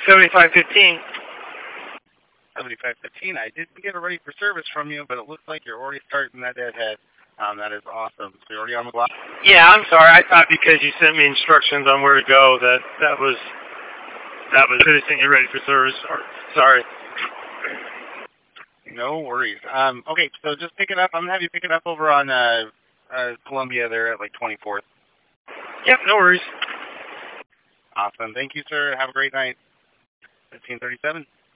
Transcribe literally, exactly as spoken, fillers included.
seventy-five fifteen. seventy-five fifteen. I didn't get a ready for service from you, but it looks like you're already starting that deadhead. Um, that is awesome. So you're already on the clock? Yeah, I'm sorry. I thought because you sent me instructions on where to go that that was that was finishing you ready for service. Or, sorry. No worries. Um, okay, so just pick it up. I'm gonna have you pick it up over on uh, uh, Columbia there at like twenty-fourth. Yep, no worries. Awesome. Thank you, sir. Have a great night. fifteen thirty-seven.